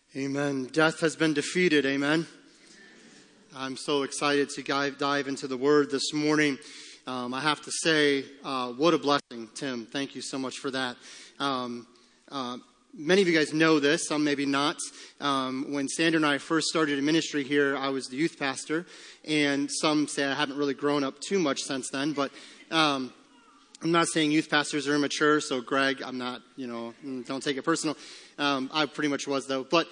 Amen. Death has been defeated. Amen. I'm so excited to dive into the Word this morning. I have to say, what a blessing, Tim. Thank you so much for that. Many of you guys know this, some maybe not. When Sandra and I first started in ministry here, I was the youth pastor, and some say I haven't really grown up too much since then, but I'm not saying youth pastors are immature, so Greg, I'm not, don't take it personal. I pretty much was, though. But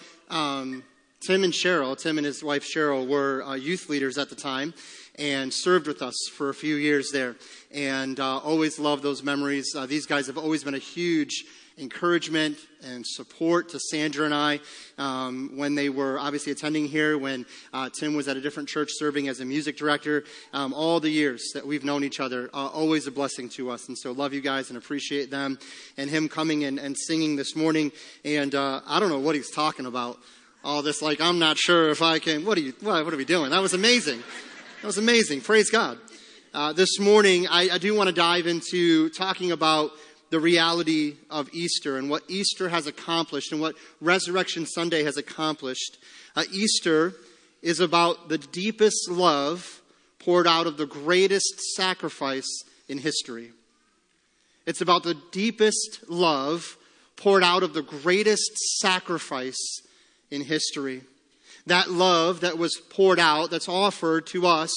Tim and his wife Cheryl, were youth leaders at the time and served with us for a few years there. And always loved those memories. These guys have always been a huge encouragement and support to Sandra and I when they were obviously attending here, when Tim was at a different church serving as a music director. All the years that we've known each other, always a blessing to us. And so love you guys and appreciate them. And him coming and singing this morning. And I don't know what he's talking about. All this, like, I'm not sure if I can. What are we doing? That was amazing. That was amazing. Praise God. This morning, I do want to dive into talking about the reality of Easter and what Easter has accomplished and what Resurrection Sunday has accomplished. Easter is about the deepest love poured out of the greatest sacrifice in history. It's about the deepest love poured out of the greatest sacrifice in history. That love that was poured out, that's offered to us,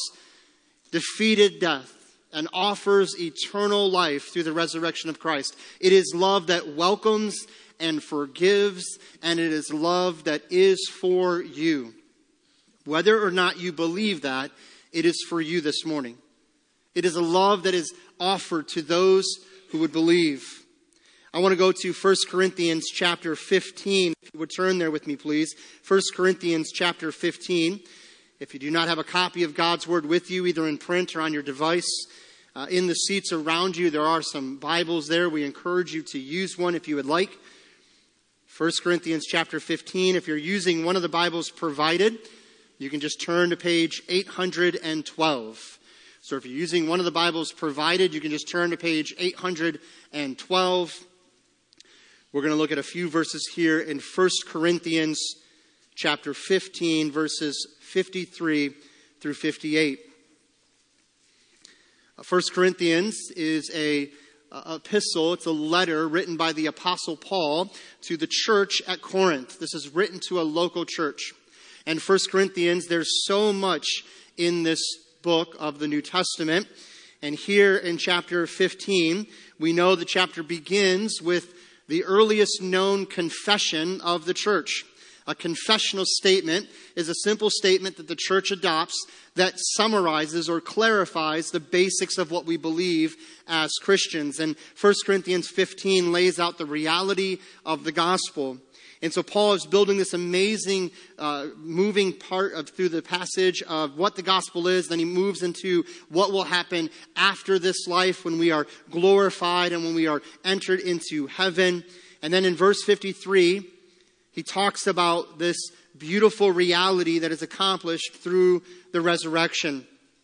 defeated death and offers eternal life through the resurrection of Christ. It is love that welcomes and forgives, and it is love that is for you. Whether or not you believe that, it is for you this morning. It is a love that is offered to those who would believe. I want to go to 1 Corinthians chapter 15. If you would turn there with me, please. 1 Corinthians chapter 15. If you do not have a copy of God's Word with you, either in print or on your device, in the seats around you, there are some Bibles there. We encourage you to use one if you would like. 1 Corinthians chapter 15. If you're using one of the Bibles provided, you can just turn to page 812. So if you're using one of the Bibles provided, you can just turn to page 812. We're going to look at a few verses here in 1 Corinthians chapter 15, verses 53 through 58. 1 Corinthians is a epistle. It's a letter written by the Apostle Paul to the church at Corinth. This is written to a local church. And 1 Corinthians, there's so much in this book of the New Testament. And here in chapter 15, we know the chapter begins with the earliest known confession of the church. A confessional statement is a simple statement that the church adopts that summarizes or clarifies the basics of what we believe as Christians. And 1 Corinthians 15 lays out the reality of the gospel. And so Paul is building this amazing, moving part through the passage of what the gospel is. Then he moves into what will happen after this life when we are glorified and when we are entered into heaven. And then in verse 53, he talks about this beautiful reality that is accomplished through the resurrection.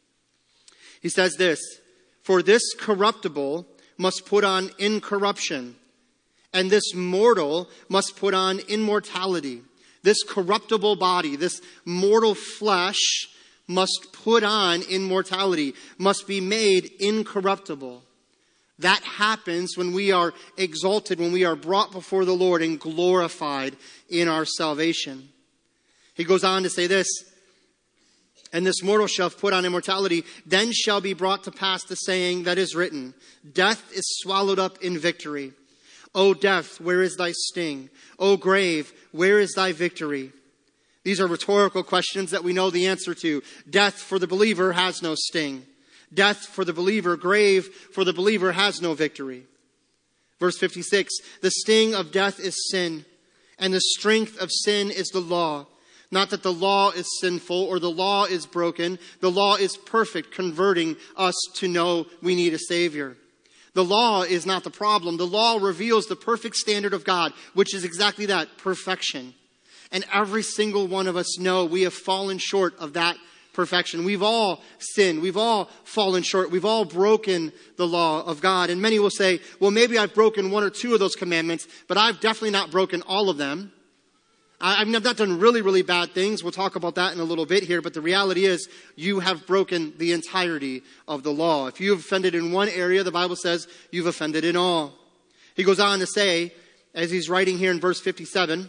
He says this, "For this corruptible must put on incorruption, and this mortal must put on immortality." This corruptible body, this mortal flesh must put on immortality, must be made incorruptible. That happens when we are exalted, when we are brought before the Lord and glorified in our salvation. He goes on to say this, "And this mortal shall put on immortality, then shall be brought to pass the saying that is written, Death is swallowed up in victory. O death, where is thy sting? O grave, where is thy victory?" These are rhetorical questions that we know the answer to. Death for the believer has no sting. Death for the believer, grave for the believer has no victory. Verse 56, "The sting of death is sin, and the strength of sin is the law. Not that the law is sinful or the law is broken. The law is perfect, converting us to know we need a Savior." The law is not the problem. The law reveals the perfect standard of God, which is exactly that, perfection. And every single one of us know we have fallen short of that perfection. We've all sinned. We've all fallen short. We've all broken the law of God. And many will say, well, maybe I've broken one or two of those commandments, but I've definitely not broken all of them. I've not done really, really bad things. We'll talk about that in a little bit here. But the reality is you have broken the entirety of the law. If you have offended in one area, the Bible says you've offended in all. He goes on to say, as he's writing here in verse 57,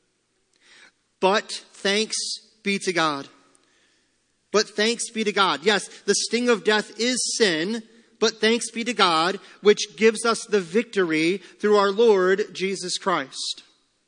but thanks be to God. But thanks be to God. Yes, the sting of death is sin, but thanks be to God, which gives us the victory through our Lord Jesus Christ.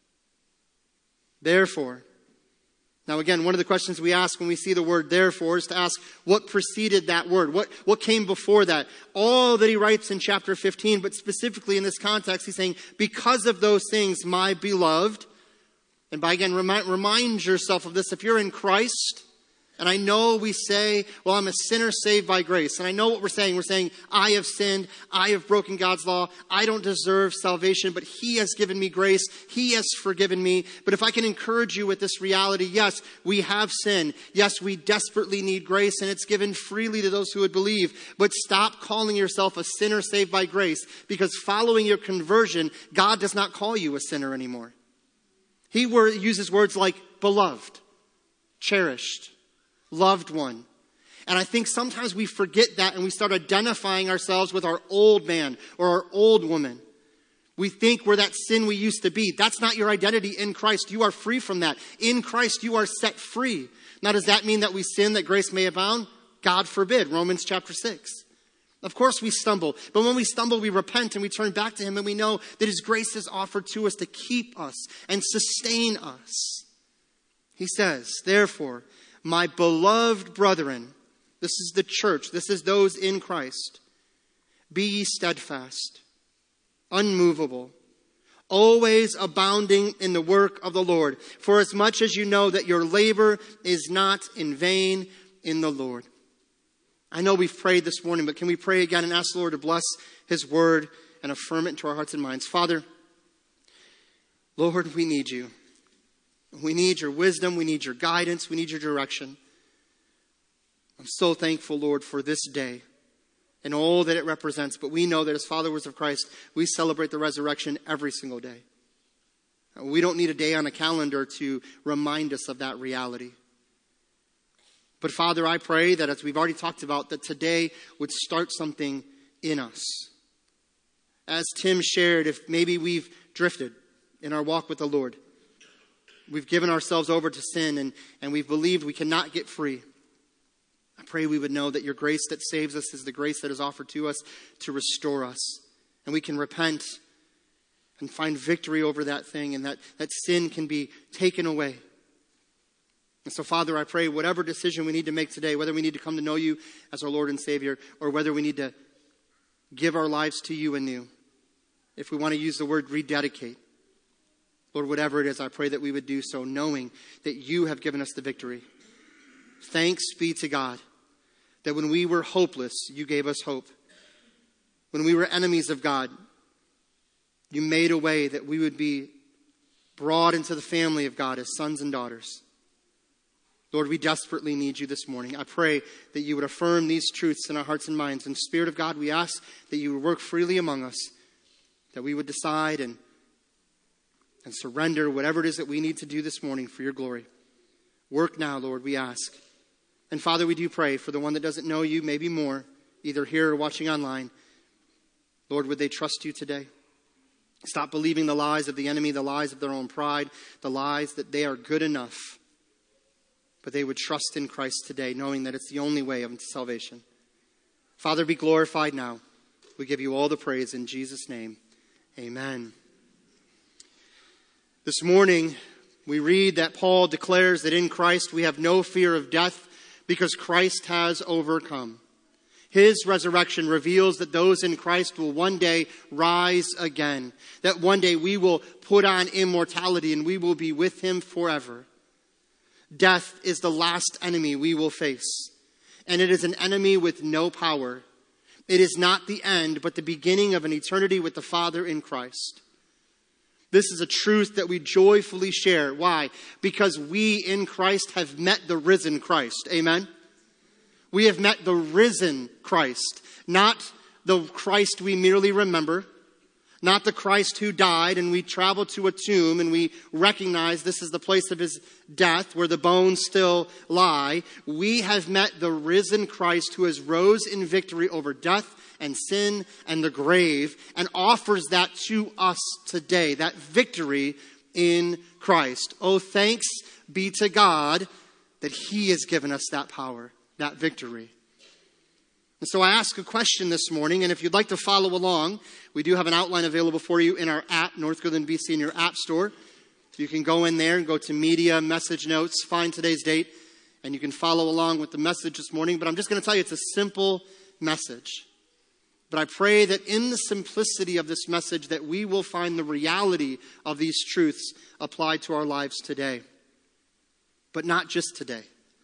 Therefore. Now again, one of the questions we ask when we see the word therefore is to ask what preceded that word? What came before that? All that he writes in chapter 15, but specifically in this context, he's saying, because of those things, my beloved. And by again, remind yourself of this. If you're in Christ, and I know we say, well, I'm a sinner saved by grace. And I know what we're saying. We're saying, I have sinned. I have broken God's law. I don't deserve salvation, but he has given me grace. He has forgiven me. But if I can encourage you with this reality, yes, we have sinned. Yes, we desperately need grace, and it's given freely to those who would believe. But stop calling yourself a sinner saved by grace, because following your conversion, God does not call you a sinner anymore. He uses words like beloved, cherished, loved one. And I think sometimes we forget that and we start identifying ourselves with our old man or our old woman. We think we're that sin we used to be. That's not your identity in Christ. You are free from that. In Christ, you are set free. Now, does that mean that we sin that grace may abound? God forbid. Romans chapter 6. Of course we stumble. But when we stumble, we repent and we turn back to him, and we know that his grace is offered to us to keep us and sustain us. He says, therefore, my beloved brethren, this is the church, this is those in Christ, be ye steadfast, unmovable, always abounding in the work of the Lord, for as much as you know that your labor is not in vain in the Lord. I know we've prayed this morning, but can we pray again and ask the Lord to bless his word and affirm it into our hearts and minds? Father, Lord, we need you. We need your wisdom. We need your guidance. We need your direction. I'm so thankful, Lord, for this day and all that it represents. But we know that as followers of Christ, we celebrate the resurrection every single day. We don't need a day on a calendar to remind us of that reality. But Father, I pray that as we've already talked about, that today would start something in us. As Tim shared, if maybe we've drifted in our walk with the Lord, we've given ourselves over to sin and we've believed we cannot get free. I pray we would know that your grace that saves us is the grace that is offered to us to restore us. And we can repent and find victory over that thing, and that sin can be taken away. And so, Father, I pray whatever decision we need to make today, whether we need to come to know you as our Lord and Savior, or whether we need to give our lives to you anew, if we want to use the word rededicate, Lord, whatever it is, I pray that we would do so knowing that you have given us the victory. Thanks be to God that when we were hopeless, you gave us hope. When we were enemies of God, you made a way that we would be brought into the family of God as sons and daughters. Lord, we desperately need you this morning. I pray that you would affirm these truths in our hearts and minds. And Spirit of God, we ask that you would work freely among us, that we would decide and surrender whatever it is that we need to do this morning for your glory. Work now, Lord, we ask. And Father, we do pray for the one that doesn't know you, maybe more, either here or watching online. Lord, would they trust you today? Stop believing the lies of the enemy, the lies of their own pride, the lies that they are good enough. But they would trust in Christ today, knowing that it's the only way of salvation. Father, be glorified now. We give you all the praise in Jesus' name. Amen. This morning, we read that Paul declares that in Christ we have no fear of death because Christ has overcome. His resurrection reveals that those in Christ will one day rise again. That one day we will put on immortality and we will be with him forever. Death is the last enemy we will face. And it is an enemy with no power. It is not the end, but the beginning of an eternity with the Father in Christ. This is a truth that we joyfully share. Why? Because we in Christ have met the risen Christ. Amen? We have met the risen Christ. Not the Christ we merely remember. Not the Christ who died and we travel to a tomb and we recognize this is the place of his death where the bones still lie. We have met the risen Christ who has rose in victory over death and sin and the grave and offers that to us today, that victory in Christ. Oh, thanks be to God that he has given us that power, that victory. And so I ask a question this morning, and if you'd like to follow along, we do have an outline available for you in our app, Northgoodland BC, in your app store. So you can go in there and go to media, message notes, find today's date, and you can follow along with the message this morning. But I'm just going to tell you it's a simple message. But I pray that in the simplicity of this message that we will find the reality of these truths applied to our lives today. But not just today,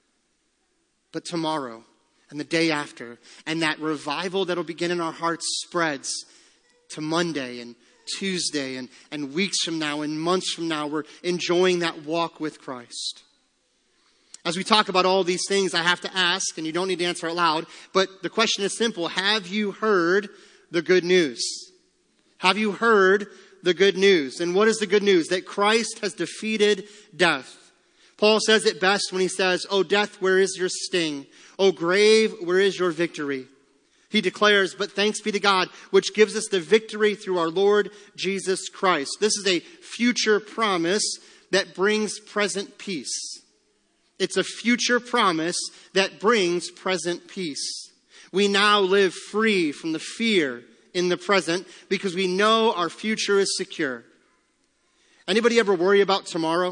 but tomorrow and the day after. And that revival that will begin in our hearts spreads to Monday and Tuesday and weeks from now and months from now. We're enjoying that walk with Christ. As we talk about all these things, I have to ask, and you don't need to answer out loud, but the question is simple. Have you heard the good news? Have you heard the good news? And what is the good news? That Christ has defeated death. Paul says it best when he says, "O death, where is your sting? O grave, where is your victory?" He declares, "But thanks be to God, which gives us the victory through our Lord Jesus Christ." This is a future promise that brings present peace. It's a future promise that brings present peace. We now live free from the fear in the present because we know our future is secure. Anybody ever worry about tomorrow?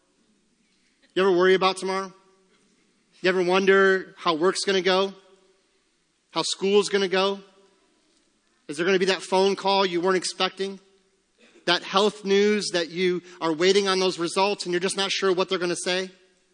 You ever worry about tomorrow? You ever wonder how work's going to go? How school's going to go? Is there going to be that phone call you weren't expecting? That health news that you are waiting on those results and you're just not sure what they're going to say?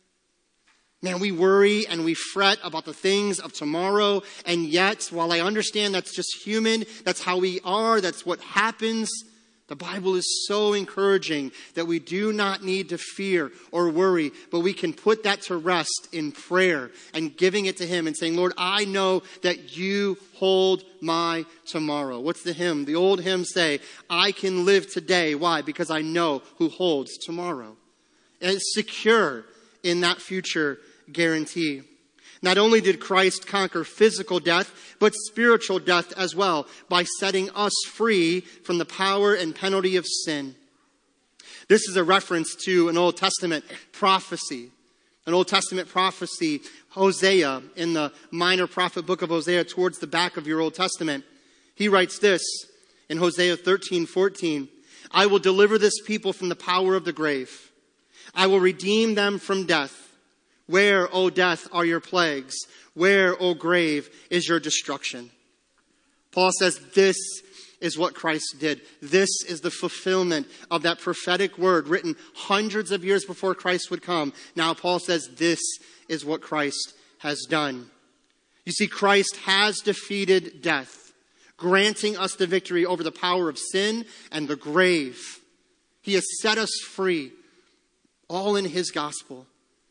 Man, we worry and we fret about the things of tomorrow. And yet, while I understand that's just human, that's how we are, that's what happens, the Bible is so encouraging that we do not need to fear or worry, but we can put that to rest in prayer and giving it to him and saying, "Lord, I know that you hold my tomorrow." What's the hymn? The old hymns say, "I can live today." Why? Because I know who holds tomorrow. And it's secure in that future guarantee. Not only did Christ conquer physical death, but spiritual death as well by setting us free from the power and penalty of sin. This is a reference to an Old Testament prophecy. An Old Testament prophecy, Hosea, in the minor prophet book of Hosea towards the back of your Old Testament. He writes this in Hosea 13:14, "I will deliver this people from the power of the grave. I will redeem them from death. Where, O death, are your plagues? Where, O grave, is your destruction?" Paul says this is what Christ did. This is the fulfillment of that prophetic word written hundreds of years before Christ would come. Now Paul says this is what Christ has done. You see, Christ has defeated death, granting us the victory over the power of sin and the grave. He has set us free, all in his gospel.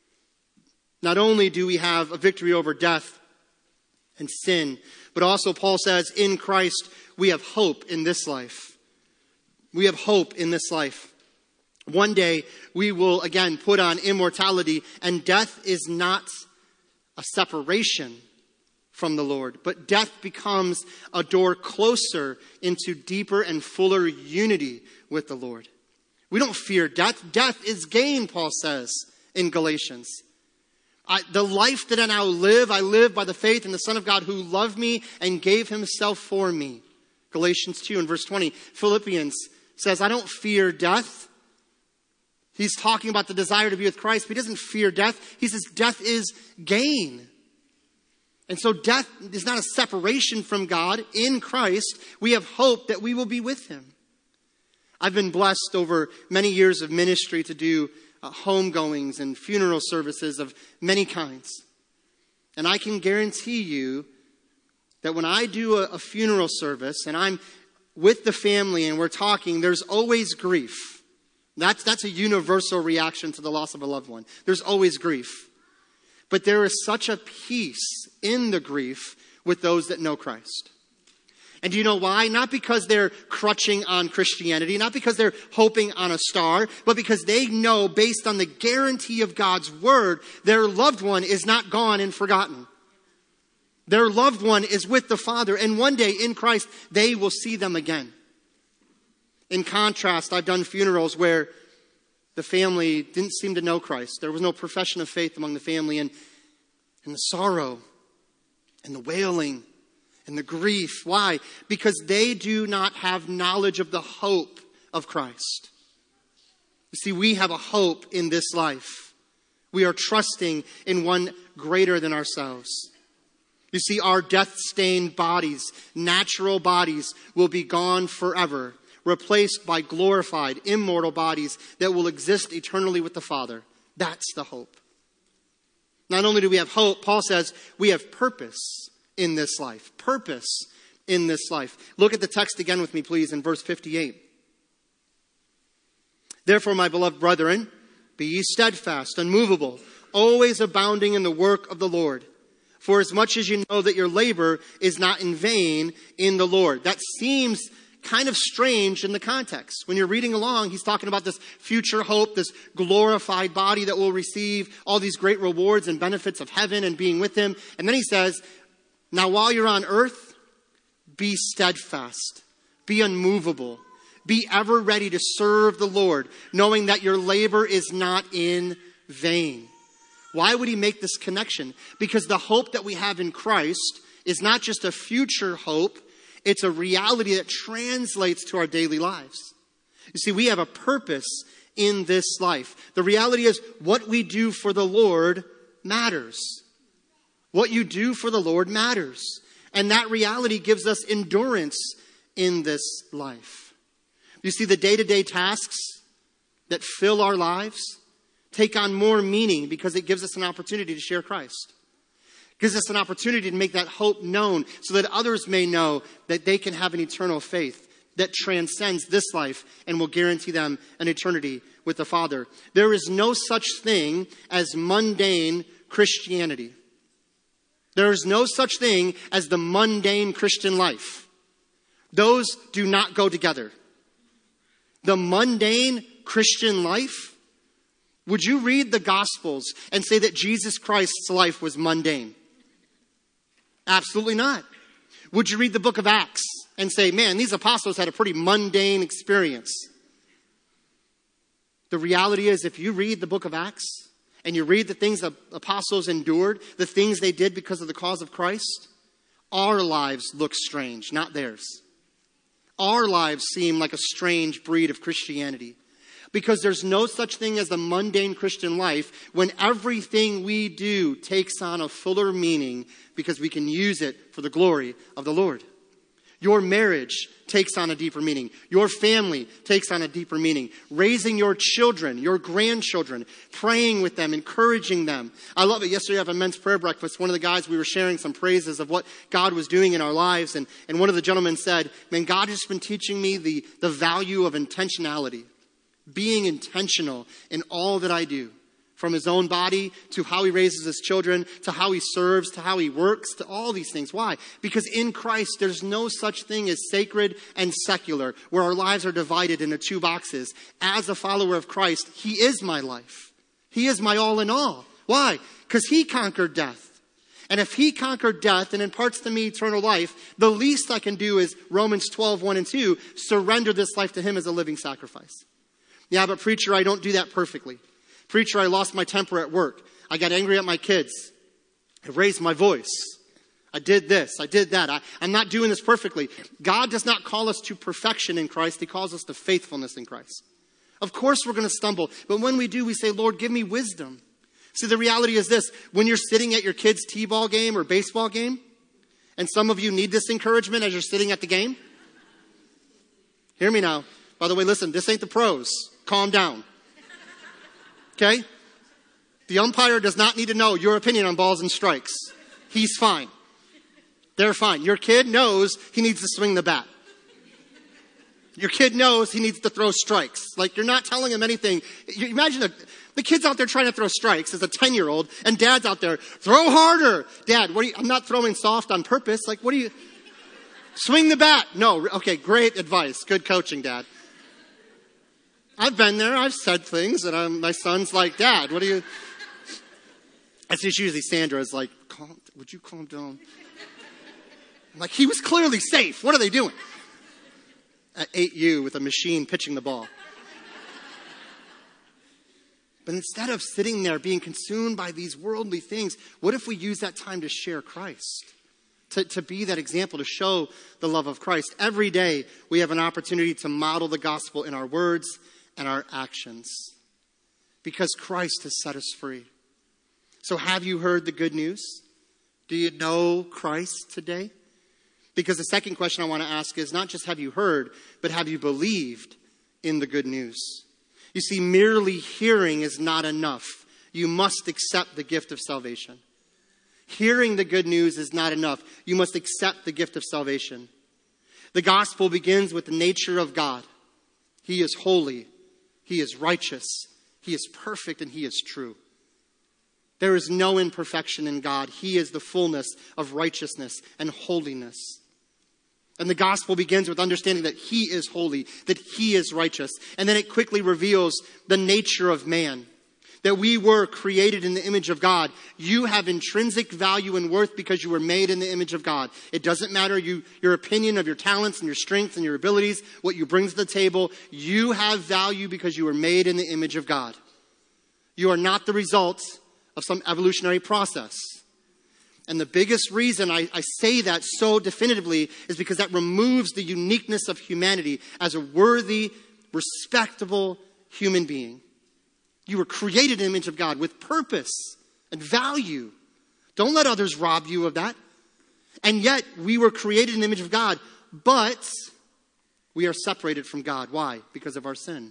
Not only do we have a victory over death and sin, but also Paul says in Christ we have hope in this life. We have hope in this life. One day we will again put on immortality, and death is not a separation from the Lord, but death becomes a door closer into deeper and fuller unity with the Lord. We don't fear death. Death is gain, Paul says in Galatians. The life that I now live, I live by the faith in the Son of God who loved me and gave himself for me. Galatians 2 and verse 20. Philippians says, I don't fear death. He's talking about the desire to be with Christ, but he doesn't fear death. He says death is gain. And so death is not a separation from God. In Christ, we have hope that we will be with him. I've been blessed over many years of ministry to do homegoings and funeral services of many kinds. And I can guarantee you that when I do a funeral service and I'm with the family and we're talking, there's always grief. That's a universal reaction to the loss of a loved one. There's always grief. But there is such a peace in the grief with those that know Christ. And do you know why? Not because they're crutching on Christianity, not because they're hoping on a star, but because they know, based on the guarantee of God's word, their loved one is not gone and forgotten. Their loved one is with the Father, and one day in Christ, they will see them again. In contrast, I've done funerals where the family didn't seem to know Christ. There was no profession of faith among the family, and the sorrow and the wailing and the grief. Why? Because they do not have knowledge of the hope of Christ. You see, we have a hope in this life. We are trusting in one greater than ourselves. You see, our death-stained bodies, natural bodies, will be gone forever, replaced by glorified, immortal bodies that will exist eternally with the Father. That's the hope. Not only do we have hope, Paul says we have purpose in this life. Purpose in this life. Look at the text again with me, please, in verse 58. Therefore, my beloved brethren, be ye steadfast, unmovable, always abounding in the work of the Lord. For as much as you know that your labor is not in vain in the Lord. That seems kind of strange in the context. When you're reading along, he's talking about this future hope, this glorified body that will receive all these great rewards and benefits of heaven and being with him. And then he says, now while you're on earth, be steadfast, be unmovable, be ever ready to serve the Lord, knowing that your labor is not in vain. Why would he make this connection? Because the hope that we have in Christ is not just a future hope, it's a reality that translates to our daily lives. You see, we have a purpose in this life. The reality is what we do for the Lord matters. What you do for the Lord matters. And that reality gives us endurance in this life. You see, the day-to-day tasks that fill our lives take on more meaning because it gives us an opportunity to share Christ. It gives us an opportunity to make that hope known so that others may know that they can have an eternal faith that transcends this life and will guarantee them an eternity with the Father. There is no such thing as mundane Christianity. There is no such thing as the mundane Christian life. Those do not go together. The mundane Christian life, would you read the Gospels and say that Jesus Christ's life was mundane? Absolutely not. Would you read the book of Acts and say, man, these apostles had a pretty mundane experience? The reality is, if you read the book of Acts and you read the things the apostles endured, the things they did because of the cause of Christ, our lives look strange, not theirs. Our lives seem like a strange breed of Christianity. Because there's no such thing as the mundane Christian life when everything we do takes on a fuller meaning because we can use it for the glory of the Lord. Your marriage takes on a deeper meaning. Your family takes on a deeper meaning. Raising your children, your grandchildren, praying with them, encouraging them. I love it. Yesterday I have a men's prayer breakfast. One of the guys, we were sharing some praises of what God was doing in our lives. And one of the gentlemen said, man, God has been teaching me the value of intentionality. Being intentional in all that I do. From his own body to how he raises his children, to how he serves, to how he works, to all these things. Why? Because in Christ, there's no such thing as sacred and secular, where our lives are divided into two boxes. As a follower of Christ, he is my life. He is my all in all. Why? Because he conquered death. And if he conquered death and imparts to me eternal life, the least I can do is Romans 12, 1 and 2, surrender this life to him as a living sacrifice. Yeah, but preacher, I don't do that perfectly. Preacher, I lost my temper at work. I got angry at my kids. I raised my voice. I did this. I did that. I'm not doing this perfectly. God does not call us to perfection in Christ. He calls us to faithfulness in Christ. Of course we're going to stumble. But when we do, we say, Lord, give me wisdom. See, the reality is this. When you're sitting at your kid's t-ball game or baseball game, and some of you need this encouragement as you're sitting at the game. Hear me now. By the way, listen, this ain't the pros. Calm down. Okay? The umpire does not need to know your opinion on balls and strikes. He's fine. They're fine. Your kid knows he needs to swing the bat. Your kid knows he needs to throw strikes. Like, you're not telling him anything. You imagine the kid's out there trying to throw strikes as a 10-year-old, and dad's out there, throw harder. Dad, I'm not throwing soft on purpose. Like, what are you... Swing the bat. No. Okay, great advice. Good coaching, Dad. I've been there. I've said things, and my son's like, Dad, what are you... That's usually Sandra's like, would you calm down? I'm like, he was clearly safe. What are they doing? At 8U with a machine pitching the ball. But instead of sitting there being consumed by these worldly things, what if we use that time to share Christ? To be that example, to show the love of Christ. Every day we have an opportunity to model the gospel in our words and our actions. Because Christ has set us free. So have you heard the good news? Do you know Christ today? Because the second question I want to ask is not just have you heard, but have you believed in the good news? You see, merely hearing is not enough. You must accept the gift of salvation. Hearing the good news is not enough. You must accept the gift of salvation. The gospel begins with the nature of God. He is holy. He is righteous. He is perfect, and he is true. There is no imperfection in God. He is the fullness of righteousness and holiness. And the gospel begins with understanding that he is holy, that he is righteous. And then it quickly reveals the nature of man, that we were created in the image of God. You have intrinsic value and worth because you were made in the image of God. It doesn't matter your opinion of your talents and your strengths and your abilities, what you bring to the table. You have value because you were made in the image of God. You are not the result of some evolutionary process. And the biggest reason I say that so definitively is because that removes the uniqueness of humanity as a worthy, respectable human being. You were created in the image of God with purpose and value. Don't let others rob you of that. And yet we were created in the image of God, but we are separated from God. Why? Because of our sin.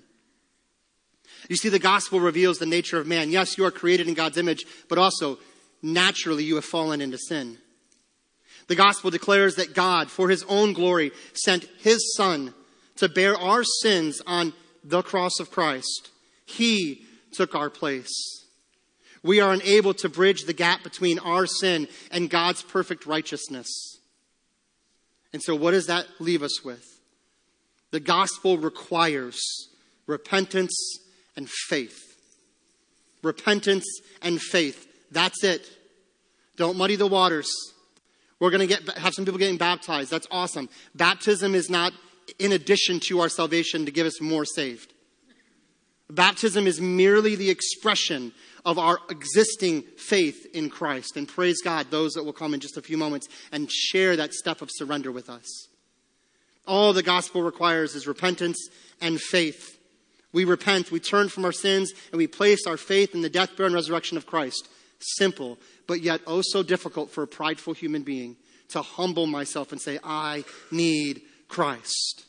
You see, the gospel reveals the nature of man. Yes, you are created in God's image, but also naturally you have fallen into sin. The gospel declares that God, for his own glory, sent his Son to bear our sins on the cross of Christ. He took our place. We are unable to bridge the gap between our sin and God's perfect righteousness. And so what does that leave us with? The gospel requires repentance and faith. Repentance and faith. That's it. Don't muddy the waters. We're going to have some people getting baptized. That's awesome. Baptism is not in addition to our salvation to give us more saved. Baptism is merely the expression of our existing faith in Christ. And praise God, those that will come in just a few moments and share that step of surrender with us. All the gospel requires is repentance and faith. We repent, we turn from our sins, and we place our faith in the death, burial, and resurrection of Christ. Simple, but yet oh so difficult for a prideful human being to humble myself and say, I need Christ.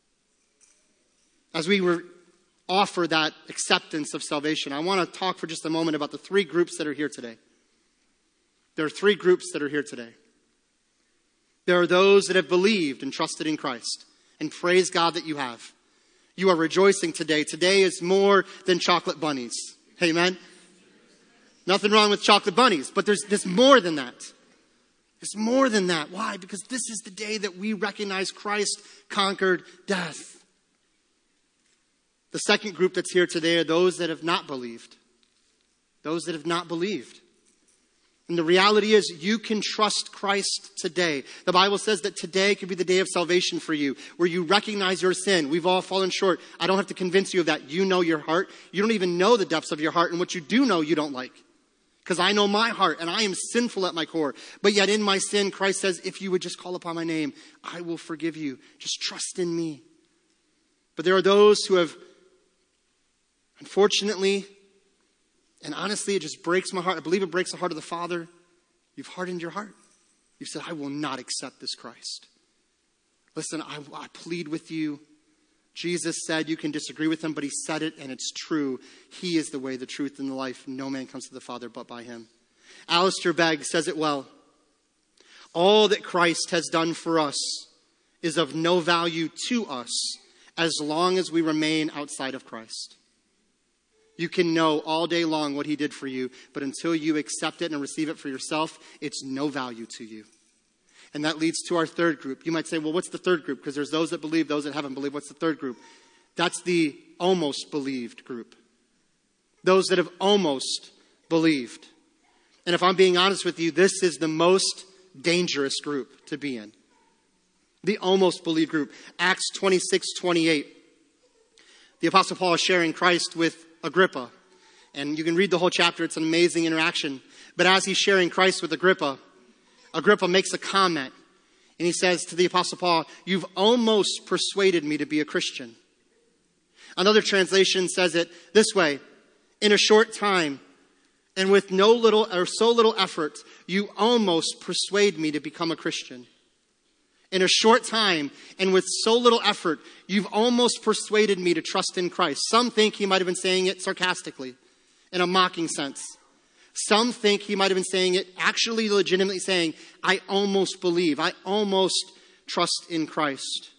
As we offer that acceptance of salvation, I want to talk for just a moment about the three groups that are here today. There are three groups that are here today. There are those that have believed and trusted in Christ, and praise God that you have. You are rejoicing today. Today is more than chocolate bunnies. Amen? Nothing wrong with chocolate bunnies, but there's more than that. It's more than that. Why? Because this is the day that we recognize Christ conquered death. The second group that's here today are those that have not believed. Those that have not believed. And the reality is you can trust Christ today. The Bible says that today could be the day of salvation for you, where you recognize your sin. We've all fallen short. I don't have to convince you of that. You know your heart. You don't even know the depths of your heart, and what you do know you don't like. Because I know my heart, and I am sinful at my core. But yet in my sin, Christ says, if you would just call upon my name, I will forgive you. Just trust in me. But there are those who have, unfortunately, and honestly, it just breaks my heart. I believe it breaks the heart of the Father. You've hardened your heart. You've said, I will not accept this Christ. Listen, I plead with you. Jesus said you can disagree with him, but he said it and it's true. He is the way, the truth, and the life. No man comes to the Father but by him. Alistair Begg says it well. All that Christ has done for us is of no value to us as long as we remain outside of Christ. You can know all day long what he did for you, but until you accept it and receive it for yourself, it's no value to you. And that leads to our third group. You might say, well, what's the third group? Because there's those that believe, those that haven't believed. What's the third group? That's the almost believed group. Those that have almost believed. And if I'm being honest with you, this is the most dangerous group to be in. The almost believed group. Acts 26:28. The Apostle Paul is sharing Christ with Agrippa. And you can read the whole chapter. It's an amazing interaction. But as he's sharing Christ with Agrippa, Agrippa makes a comment. And he says to the Apostle Paul, "You've almost persuaded me to be a Christian." Another translation says it this way: "In a short time, and with so little effort, you almost persuade me to become a Christian." In a short time, and with so little effort, you've almost persuaded me to trust in Christ. Some think he might have been saying it sarcastically, in a mocking sense. Some think he might have been saying it actually legitimately saying, I almost believe, I almost trust in Christ.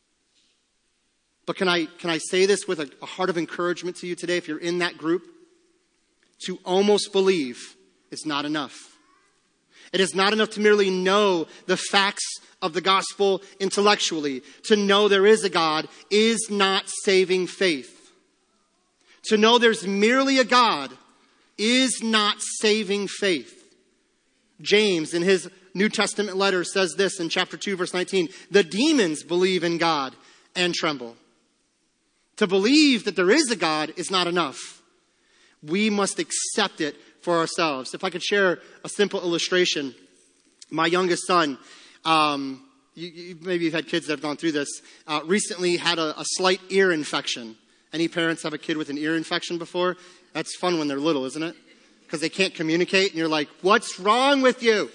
But can I say this with a heart of encouragement to you today, if you're in that group? To almost believe is not enough. It is not enough to merely know the facts of the gospel intellectually. To know there is a God is not saving faith. To know there's merely a God is not saving faith. James, in his New Testament letter, says this in chapter 2, verse 19. The demons believe in God and tremble. To believe that there is a God is not enough. We must accept it for ourselves. If I could share a simple illustration. My youngest son, maybe you've had kids that have gone through this, recently had a slight ear infection. Any parents have a kid with an ear infection before? That's fun when they're little, isn't it? Because they can't communicate and you're like, what's wrong with you?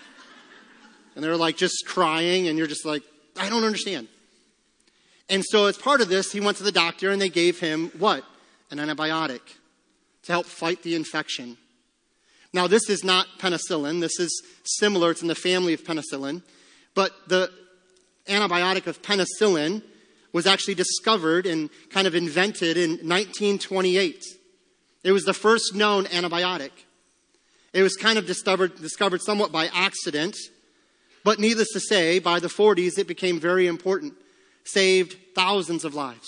And they're like just crying and you're just like, I don't understand. And so as part of this, he went to the doctor and they gave him what? An antibiotic to help fight the infection. Now, this is not penicillin. This is similar. It's in the family of penicillin. But the antibiotic of penicillin was actually discovered and kind of invented in 1928. It was the first known antibiotic. It was kind of discovered somewhat by accident. But needless to say, by the 40s, it became very important. Saved thousands of lives.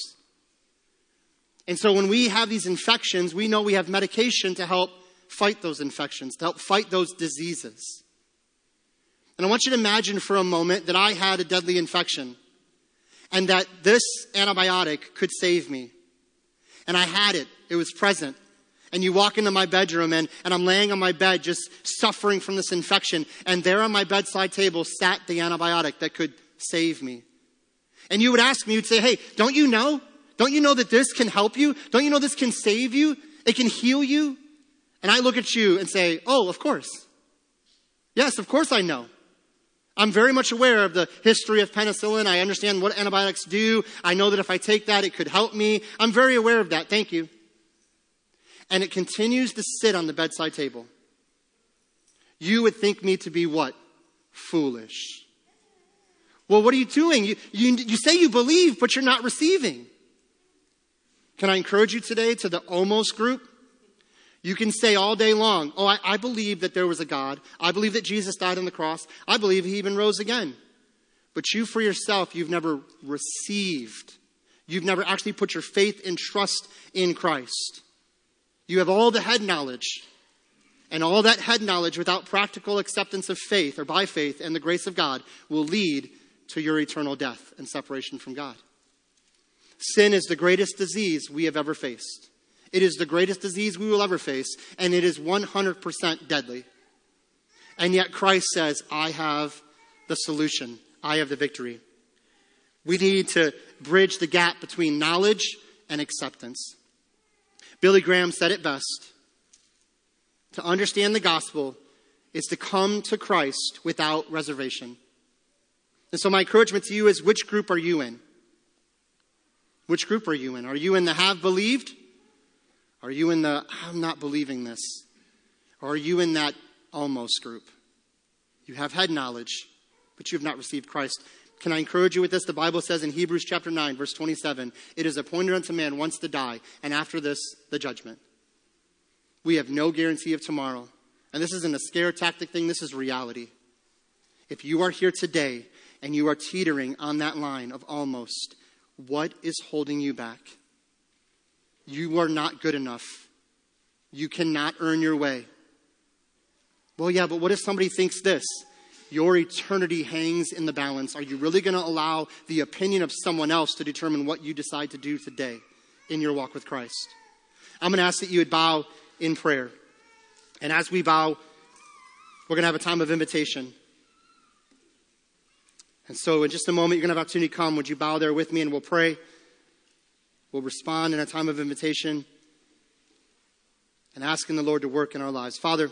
And so when we have these infections, we know we have medication to help fight those infections, to help fight those diseases. And I want you to imagine for a moment that I had a deadly infection and that this antibiotic could save me. And I had it. It was present. And you walk into my bedroom and I'm laying on my bed just suffering from this infection. And there on my bedside table sat the antibiotic that could save me. And you would ask me, you'd say, hey, don't you know? Don't you know that this can help you? Don't you know this can save you? It can heal you? And I look at you and say, oh, of course. Yes, of course I know. I'm very much aware of the history of penicillin. I understand what antibiotics do. I know that if I take that, it could help me. I'm very aware of that. Thank you. And it continues to sit on the bedside table. You would think me to be what? Foolish. Well, what are you doing? You say you believe, but you're not receiving. Can I encourage you today to the almost group? You can say all day long, oh, I believe that there was a God. I believe that Jesus died on the cross. I believe he even rose again. But you for yourself, you've never received. You've never actually put your faith and trust in Christ. You have all the head knowledge. And all that head knowledge without practical acceptance of faith or by faith and the grace of God will lead to your eternal death and separation from God. Sin is the greatest disease we have ever faced. It is the greatest disease we will ever face, and it is 100% deadly. And yet Christ says, I have the solution. I have the victory. We need to bridge the gap between knowledge and acceptance. Billy Graham said it best. To understand the gospel is to come to Christ without reservation. And so my encouragement to you is, which group are you in? Which group are you in? Are you in the have believed? Are you in the I'm not believing this? Or are you in that almost group? You have head knowledge, but you have not received Christ. Can I encourage you with this? The Bible says in Hebrews chapter 9, verse 27, it is appointed unto man once to die, and after this, the judgment. We have no guarantee of tomorrow. And this isn't a scare tactic thing. This is reality. If you are here today and you are teetering on that line of almost, what is holding you back? You are not good enough. You cannot earn your way. Well, yeah, but what if somebody thinks this? Your eternity hangs in the balance. Are you really going to allow the opinion of someone else to determine what you decide to do today in your walk with Christ? I'm going to ask that you would bow in prayer. And as we bow, we're going to have a time of invitation. And so in just a moment, you're going to have opportunity to come. Would you bow there with me and we'll pray? We'll respond in a time of invitation and asking the Lord to work in our lives. Father,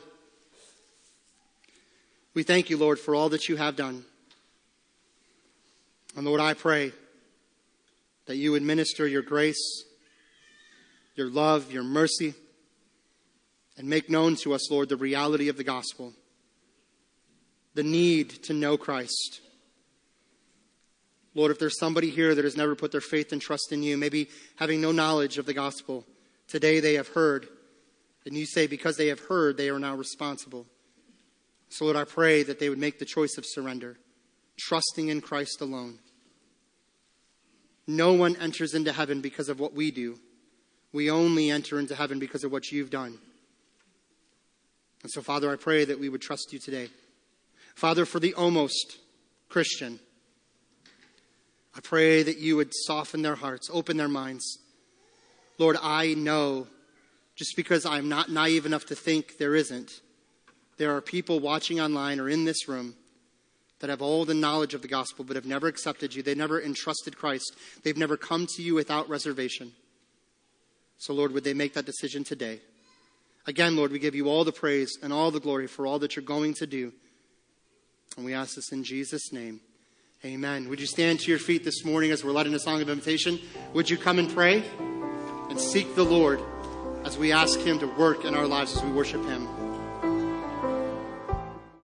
we thank you, Lord, for all that you have done. And Lord, I pray that you would minister your grace, your love, your mercy, and make known to us, Lord, the reality of the gospel, the need to know Christ. Lord, if there's somebody here that has never put their faith and trust in you, maybe having no knowledge of the gospel, today they have heard, and you say because they have heard, they are now responsible. So Lord, I pray that they would make the choice of surrender, trusting in Christ alone. No one enters into heaven because of what we do. We only enter into heaven because of what you've done. And so, Father, I pray that we would trust you today. Father, for the almost Christian, I pray that you would soften their hearts, open their minds. Lord, I know, just because I'm not naive enough to think there isn't, there are people watching online or in this room that have all the knowledge of the gospel but have never accepted you. They've never entrusted Christ. They've never come to you without reservation. So, Lord, would they make that decision today? Again, Lord, we give you all the praise and all the glory for all that you're going to do. And we ask this in Jesus' name. Amen. Would you stand to your feet this morning as we're led in a song of invitation? Would you come and pray and seek the Lord as we ask him to work in our lives as we worship him?